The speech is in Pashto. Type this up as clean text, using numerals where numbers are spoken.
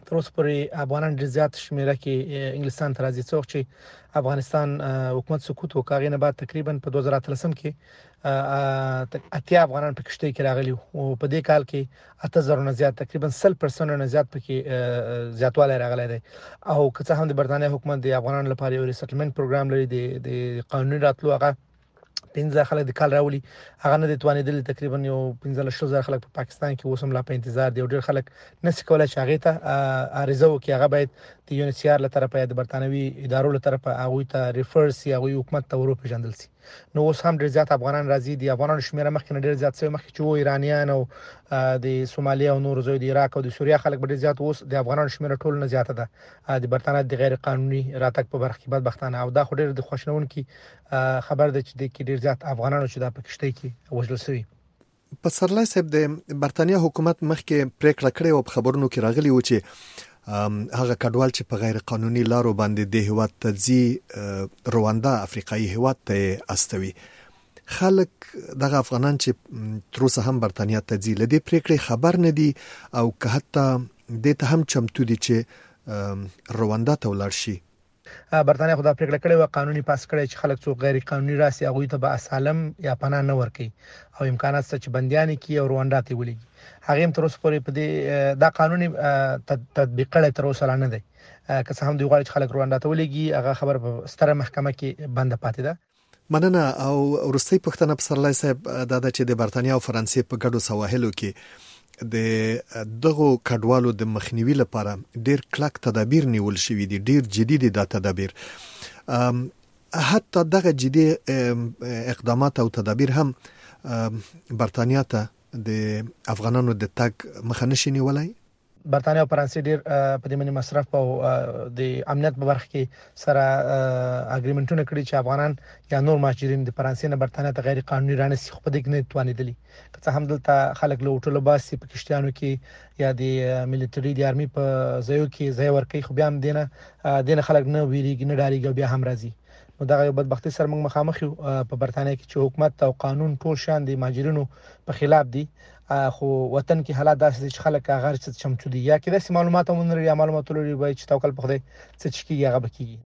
تر اوسه پورې افغانان ډیر زیات شمیره کې انګلستان ته راځي، څوک چې افغانستان حکومت سقوط وکړ نه بعد تقریبا په 2013 کې اتیا افغانان په کشته کې راغلي او په دې کال کې 8000 نه زیات تقریبا 100% نه زیات پکې زیاتوالی راغلی دی. او که څه هم د برتانیې حکومت د افغانانو لپاره یو ریسټلمنت پروګرام لري د قانوني راتلو هغه 15 خلک د کال راولي، هغه نه د توانیدل تقریبا یو 15000 خلک په پاکستان کې اوس هم لا په انتظار دي او ډیر خلک نس کولای چې هغه ته عریضه وکړي. هغه باید د یو ان سی آر له طرفه یا د برتانوي ادارو له طرفه هغه ته ریفرس یا هغه حکومت ته ورپېژندل شي. نو اوس هم ډیر زیات افغانان راځي، د افغانانو شمیره مخکې نه ډیر زیات شوی، مخکې چې و ایرانیان او د سومالیا او نور زوی د عراق او د سوریه خلک ډیر زیات، اوس د افغانانو شمیره ټول نه زیاته ده. د برتانیې د غیر قانوني راتګ په برخه کې بدبختانه او دا خو ډیر د خوشنون کې خبر ده چې د کې ډیر زیات افغانانو چې د پکشته کې وژل شوی. پسرلی صاحب د برتانیې حکومت مخکې پریکړه کړې او په خبرونو کې راغلی و چې هغه کډوال چې په غیر قانوني لارو باندې د هیواد ته ځي رواندا افریقایي هیواد ته استوي. خلک دغه افغانان چې تر اوسه هم برتانیې ته ځي لدې پریکړې خبر نه دي او که حتی د ته هم چمتو دي چې رواندا ته ولاړ شي. برتانیې خو دا پریکړه کړې و قانوني پاس کړی چې خلک څو غیر قانوني راسي هغه ته به اسالم یا پناه نه ورکي او امکانات څه چې بنديان کی او رواندا ته ولېږي. هغه هم تر اوسه پورې په دې دا قانوني تطبیق کړی تر اوسه نه دی. که څه هم دوی غواړي چې خلک رواندا ته ولېږي، هغه خبر په ستره محکمه کې بند پاتې ده. مننه. او وروستي پښتنه پسرلی صاحب دا چې د برتانیې او فرانسې په ګډو سواحلو کې د دغه کډوالو د مخنیوي لپاره ډیر کلک تدابیر نیول شوي دي، ډیر جدي دي دا تدابیر. حتی دغه جدي اقدامات او تدابیر هم برتانیې ته د افغانانو د تګ مخه نشي نیولای. برتانیې او فرانسې ډیر په دې باندې مصرف او د امنیت په برخه کې سره اګریمنټونه کړی چې افغانان یا نور مهاجرین د فرانسې نه برتانیې ته غیر قانوني رانسي، خو په دې کې نه توانیدلی. که څه هم دلته خلک له هوټلو باسي په کشتیانو کې یا د ملټری د آرمي په ځایو کې ځای ورکوي، خو بیا هم دینه خلک نه ویریږي نه ډاریږي بیا هم راځي. نو دا یو بدبختی سره موږ مخامخ یو په برتانیې کې چې حکومت او قانون ټول شان د مهاجرینو په خلاف دي، خو وطن کې حالات داسې چې خلک هغه څه چمتو دي یا کې د معلوماتو مونږ یا معلوماتو لري وای چې توکل په خدای څه چې کیږي هغه بکیږي.